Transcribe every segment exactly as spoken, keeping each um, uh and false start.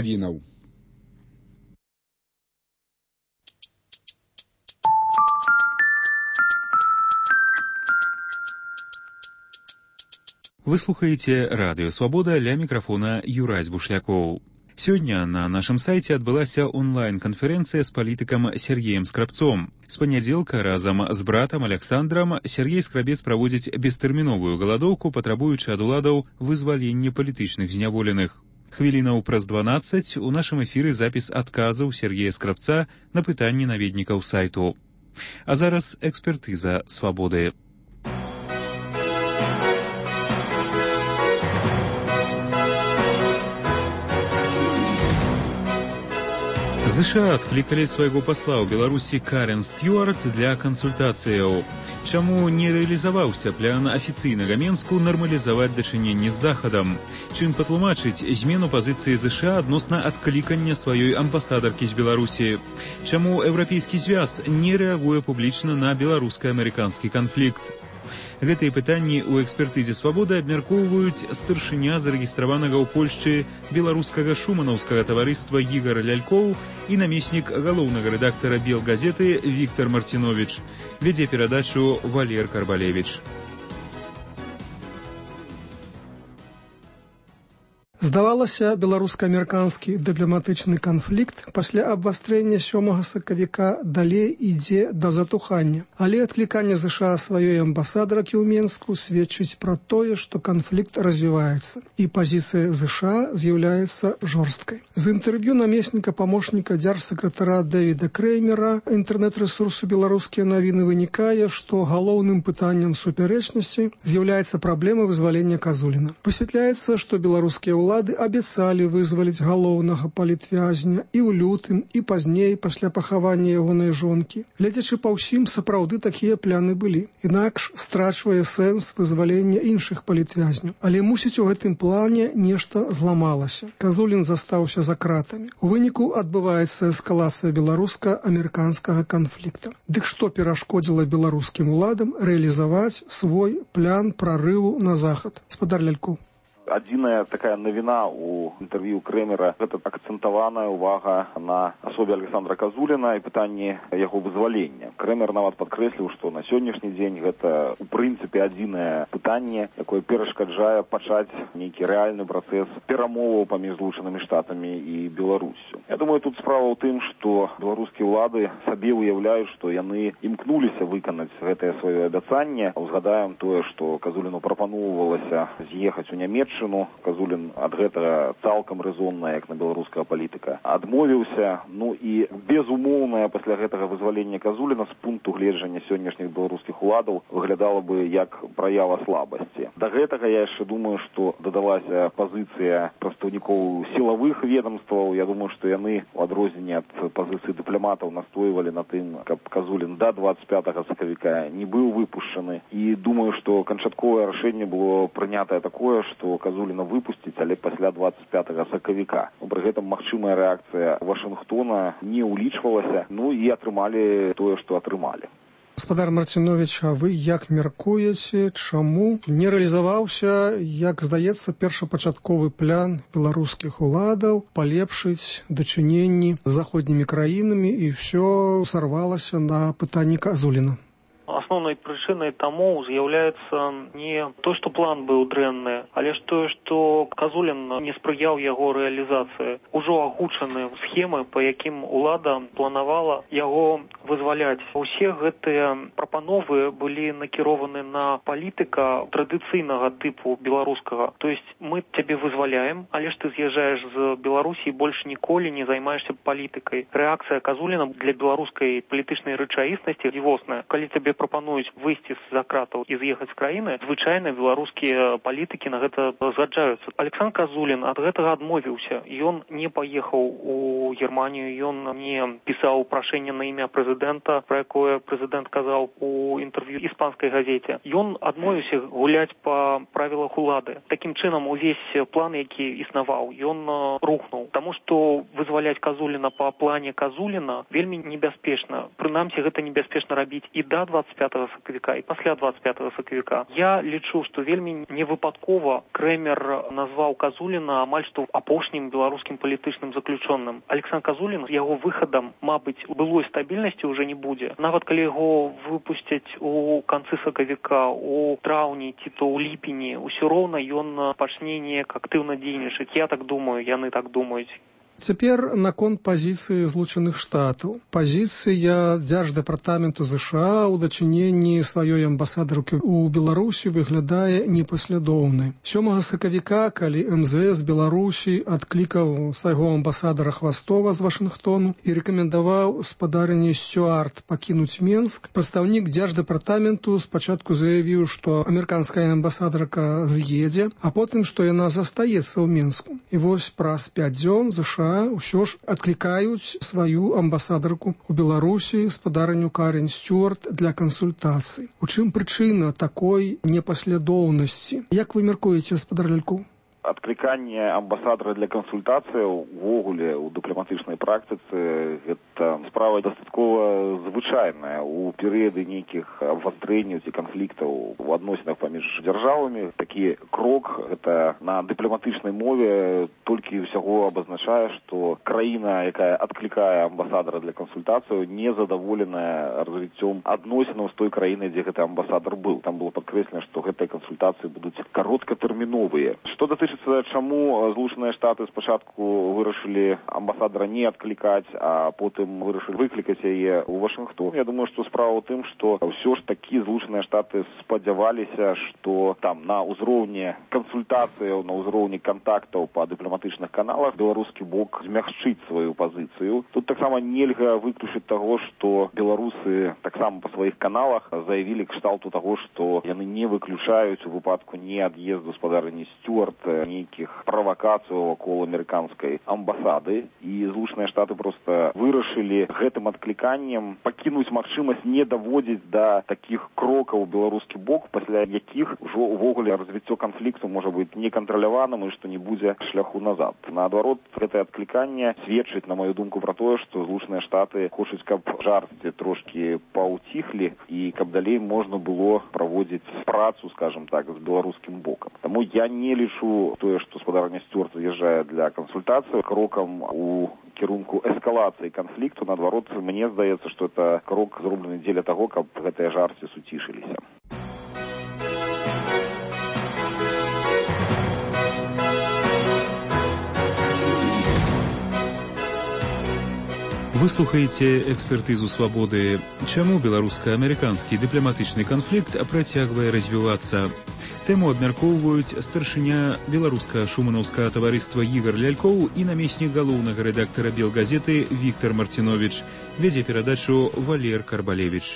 гадзінаў. Вы слухаете Радио Свобода, ля микрофона Юрась Бушляков. Сегодня на нашем сайте отбылася онлайн-конференция с политиком Сергеем Скрабцом. С понеделька разом с братом Александром Сергей Скрабец проводит бестэрміновую галадоўку, патрабуючы ад уладаў вызвалення палітычных зняволеных. Хвілінаў праз дванаццаць у нашым эфіры запіс адказаў Сергея Скрабца на пытанні наведнікаў сайту. А зараз экспертыза «Свободы». ЗША адклікалі свайго пасла ў Беларусі Карен Стюарт для кансультацыяў. Чаму не рэалізаваўся план афіцыйнага Менску нармалізаваць дачыненні з Захадам? Чым патлумачыць змену пазіцыі ЗША адносна адклікання сваёй амбасадаркі з Беларусі? Чаму Еўрапейскі звяз не рэагуе публічна на беларуска-амерыканскі канфлікт? Гэтыя пытанні ў экспертызе «Свободы» абмяркоўваюць старшыня зарэгістраванага ў Польшчы беларускага шуманаўскага таварыства Ігар Лялькоў і намеснік галоўнага рэдактара «Белгазеты» Віктар Марціновіч. Вядзе перадачу Валер Карбалевіч. Здавалася, беларуска-амерыканскі дыпламатычны канфлікт пасля абвастрэння сёмага сакавіка далей ідзе да затухання. Але адкліканне ЗША сваёй амбасадаркі ў Менску сведчыць пра тое, што канфлікт развіваецца, і пазіцыя ЗША з'яўляецца жорсткай. З інтэрв'ю намесніка памочніка дзяржсакратара Дэвіда Крэймера інтэрнэт-рэсурсу «Беларускія навіны» вынікае, што галоўным пытаннем супярэчнасці з'яўляецца праблема вызвалення Казуліна. Высвятляецца, што беларускія ўлады Улады абяцалі вызваліць галоўнага палітвязня і ў лютым, і пазней пасля пахавання ягонай жонкі. Гледзячы па ўсім, сапраўды такія пляны былі. Інакш страчвае сэнс вызвалення іншых палітвязняў. Але мусіць у гэтым плане нешта зламалася. Казулін застаўся за кратамі. У выніку адбываецца эскалацыя беларуска-амерыканскага канфлікта. Дык што перашкодзіла беларускім уладам рэалізаваць свой план прарыву на захад? Спадар Лялькоў. Адзіная такая навіна ў інтэрв'ю Крэмера – гэта акцэнтаваная ўвага на асобе Александра Казуліна і пытанні яго вызвалення. Крэмер нават падкрэсліў, што на сённяшні дзень гэта у прынцыпе адзінае пытанне, якое перашкаджае пачаць нейкі рэальны працэс перамоваў паміж Злучанымі Штатамі і Беларуссю. Я думаю, тут справа ў тым, што беларускія ўлады сабе ўяўляюць, што яны імкнуліся выканаць гэтае сваё абяцанне. Узгадаем тое, што Казуліну прапаноўвалася з'ехаць у Нямецчыну. Казулін ад гэтага цалкам рэзонна, як на беларускага палітыка, адмовіўся. Ну і безумоўнае пасля гэтага вызвалення Казуліна з пункту гледжання сённяшніх беларускіх уладаў выглядала бы як праява слабасці. Да гэтага я яшчэ думаю, што дадалася пазіцыя прадстаўнікоў сілавых ведомстваў. Я думаю, што яны, у адрозненне ад пазіцыі дыпламатаў, настойвалі на тым, каб Казулін да дваццаць пятага сакавіка не быў выпушчаны. І думаю, што канчатковае рашэнне было прынятае такое, што Казуліна выпусціць, але пасля дваццаць пятага сакавіка. Пры гэтым магчымая рэакцыя Вашынгтона не ўлічвалася, ну і атрымалі тое, што атрымалі. Гаспадар Марціновіч, а вы як мяркуеце, чаму не рэалізаваўся, як здаецца, першапачатковы план беларускіх уладаў палепшыць дачыненні з заходнімі краінамі і ўсё сарвалася на пытанні Казуліна? Асноўнай прычынай таму з'яўляецца не то, што план быў дрэнны, але ж тое, што Казулін не спрыяў яго рэалізацыі. Ужо агучаны схемы, па якім улада планавала яго вызваляць. Усе гэтыя прапановы былі накірованы на палітыка традыцыйнага тыпу беларускага. То есть мы цябе вызваляем, але ж ты з'язджаеш з Беларусі і больш ніколі не займаешся палітыкай. Рэакцыя Казуліна для беларускай палітычнай рэчаіснасці дзівосная. Калі цябе прапануюць выйсці з-за кратаў і з'ехаць з краіны, звычайна беларускія палітыкі на гэта згаджаюцца. Александр Казулін ад гэтага адмовіўся. Ён не паехаў у Германію, ён не пісаў прашэнне на імя прэзідэнта, пра якое прэзідэнт казаў у інтэрв'ю іспанскай газеце. Ён адмовіўся гуляць па правілах улады. Такім чынам, увесь план, які існаваў, ён рухнуў. Таму што вызваляць Казуліна па плане Казуліна вельмі небяспечна. Прынамсі, гэта небяспечна рабіць і да дваццаць пятага сакавіка і пасля двадцать пятага сакавіка. Я лічу, што вельмі невыпадкова Крэмер назваў Казуліна амаль што апошнім беларускім палітычным заключоным. Александр Казулін з яго выхадам, мабыць, былой стабільнасці ўжо не будзе. Нават калі яго выпусцяць у канцы сакавіка, у траўні ці то ў ліпені, усё роўна ён пачне неяк актыўна дзейнічаць. Я так думаю, яны так думаюць. Цяпер наконт пазіцыі Злучаных Штатаў. Пазіцыя Дзярждэпартаменту ЗША ў дачыненні сваёй амбасадаркі ў Беларусі выглядае непаслядоўнай. сёмага сакавіка, калі эм зэ эс Беларусі адклікаў свайго амбасадара Хвастова з Вашынгтону і рэкамендаваў спадарыні Стюарт пакінуць Менск, прадстаўнік Дзярждэпартаменту спачатку заявіў, што амерыканская амбасадарка з'едзе, а потым, што яна застаецца ў Менску. І вось праз пяць дзён ЗША ўсё ж адклікаюць сваю амбасадарку ў Беларусі спадарню Карен Стюарт для кансультацый. У чым прычына такой непаслядоўнасці? Як вы мяркуеце, спадар Лялькоў? Адкліканне амбасадара для кансультацыі увогуле ў дыпламатычнай практыцы гэта справа дастаткова звычайная. У перыяды нейкіх абвастрэнняў ці канфліктаў у адносінах паміж дзяржавамі такі крок гэта на дыпламатычнай мове толькі ўсяго абазначае, што краіна, якая адклікае амбасадара для кансультацыі, не задаволеная развіццём адносінаў з той краінай, дзе гэты амбасадар быў. Там было падкрэслена, што гэтыя кансультацыі будуць кароткатэрміновыя. Што датычыцца чаму Злучаныя Штаты спачатку вырашылі амбасадара не адклікаць, а потым вырашылі выклікаць яе ў Вашынгтон. Я думаю, што справа ў тым, што ўсё ж такі Злучаныя Штаты спадзяваліся, што там на ўзроўні кансультацыяў, на ўзроўні кантактаў па дыпламатычных каналах беларускі бок змягчыць сваю пазіцыю. Тут таксама нельга выключыць таго, што беларусы таксама па сваіх каналах заявілі кшталту таго, што яны не выключаюць у выпадку не ад'езду спадарні Стюарт нейкіх правакацыяў вакол амерыканскай амбасады, і Злучаныя Штаты проста вырашылі гэтым адкліканнем пакінуць магчымасць не даводзіць да такіх крокаў беларускі бок, пасля якіх ужо увогуле развіццё канфлікту можа быць некантраляваным і што не будзе шляху назад. Наадварот, гэтае адкліканне сведчыць, на маю думку, пра тое, што Злучаныя Штаты хочуць, каб жарсці трошкі паўціхлі і каб далей можна было праводзіць працу, скажем так, з беларускім бокам. Таму я не лічу тое, што спадарня Стюарт з'язджае для кансультацыі крокам у кірунку эскалацыі канфлікту. Наадварот, мне здаецца, што это крок зроблены дзеля таго, каб гэтыя жарсці суцішыліся. Выслухаеце экспертызу «Свабоды». Чаму беларуска-амерыканскі дыпламатычны канфлікт працягвае развівацца? Тэму абмяркоўваюць старшыня беларускага шуманаўскага таварыства Ігар Лялькоў і намеснік галоўнага рэдактара «Белгазеты» Віктар Марціновіч. Вядзе перадачу Валер Карбалевіч.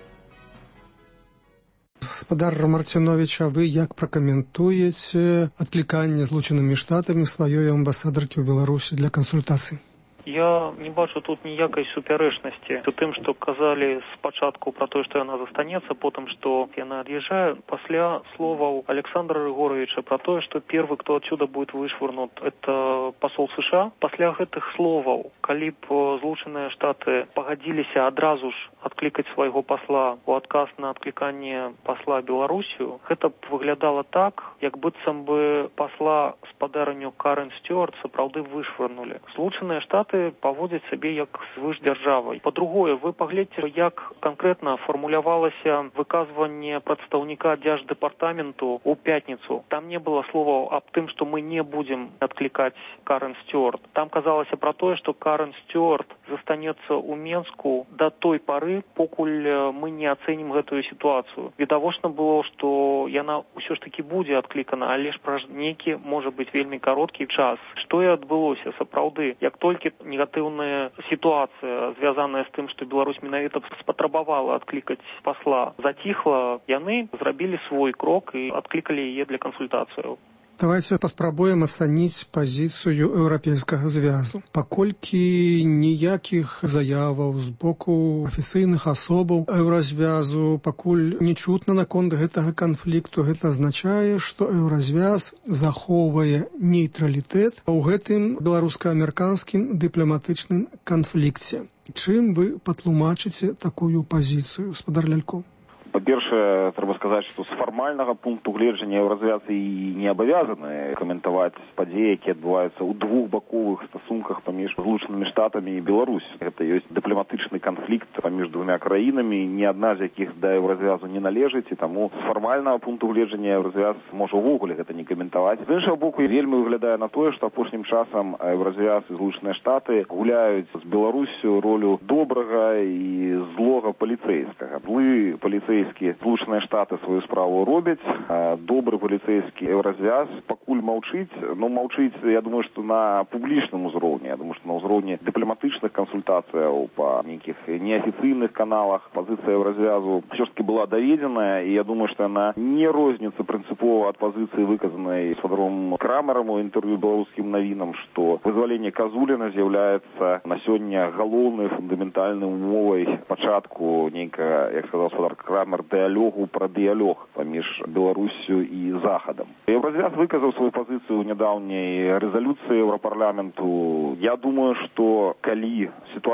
Спадар Марціновіч, а вы як пракаментуеце адкліканне Злучанымі Штатамі сваёй амбасадаркі ў Беларусі для кансультацый? Я не бачу тут ніякай супярэчнасці у тым, што казалі спачатку пра тое, што яна застанецца, потым, што яна ад'язджае. Пасля словаў Александра Рыгоровича пра тое, што первый, кто отсюда будет вышвырнут, это посол США. Пасля гэтых словаў, калі б Злучаныя Штаты пагадзіліся адразу ж адклікаць свайго пасла у адказ на адкліканне пасла Беларусію, гэта б выглядала так, як быццам бы пасла спадарню Карен Стюарт сапраўды вышвырнулі. Злучаныя Штаты паводзяць сабе як звышдзяржавай. Па-другое, вы паглядзьце, як канкрэтна фармулявалася выказванне прадстаўніка Дзярждэпартаменту ў пятніцу. Там не было словаў аб тым, што мы не будзем адклікаць Карен Стюарт. Там казалася пра тое, што Карен Стюарт застанецца ў Менску да той пары, покуль мы не ацэнім гэтую сітуацыю. Відавочна было, што яна ўсё ж такі будзе адклікана, але ж праз нейкі, можа быць, вельмі кароткі час. Што і адбылося сапраўды? Як толькі негатыўная сітуацыя, звязаная з тым, што Беларусь менавіта спатрабавала адклікаць пасла, заціхла, яны зрабілі свой крок і адклікалі яе для кансультацыяў. Давайте паспрабуем ацаніць пазіцыю Еўрапейскага звязу. Паколькі ніякіх заяваў з боку афіцыйных асобаў Еўразвязу пакуль не чутна наконт гэтага канфлікту, гэта азначае, што Еўразвяз захоўвае нейтралітэт у гэтым беларуска-амерыканскім дыпламатычным канфлікце. Чым вы патлумачыце такую пазіцыю, спадар Лялькоў? Па-першае, трэба сказаць, што з фармальнага пункту гледжання еўразвяз і не абавязаны каментаваць падзеі, якія адбываюцца ў двухбаковых стасунках паміж Злучанымі Штатамі і Беларусь. Гэта ёсць дыпламатычны канфлікт паміж двумя краінамі, ні адна з якіх да еўразвязу не належыць, і таму з фармальнага пункту гледжання еўразвяз можа ўвогуле гэта не каментаваць. З іншага боку, вельмі выглядае на тое, што апошнім часам еўразвяз і Злучаныя Штаты гуляюць з Беларуссю ролю добрага і злога паліцэйскага. Злы паліцэйскі Злучаныя Штаты сваю справу робяць, а добры паліцэйскі еўразвяз пакуль маўчыць, ну маўчыць, я думаю, што на публічным узроўні, я думаю, што на ўзроўні дыпламатычных кансультацыяў па нейкіх неафіцыйных каналах пазіцыя еўразвязу ўсё ж таки была даведзеная, і я думаю, што яна не розніцца прынцыпова ад пазіцыі, выказанай садровым Крамерам у інтэрв'ю беларускім навінам, што вызваленне Казуліна з'яўляецца на сёння галоўнай фундаментальнай умовай пачатку нейкага, як сказаў садар Крамер, дыялогу пра дыялог паміж Беларуссю і Захадам. Еўразвяз выказаў сваю пазіцыю ў нядаўняй рэзалюцыі Еўрапарламенту. Я думаю, што калі сітуацыя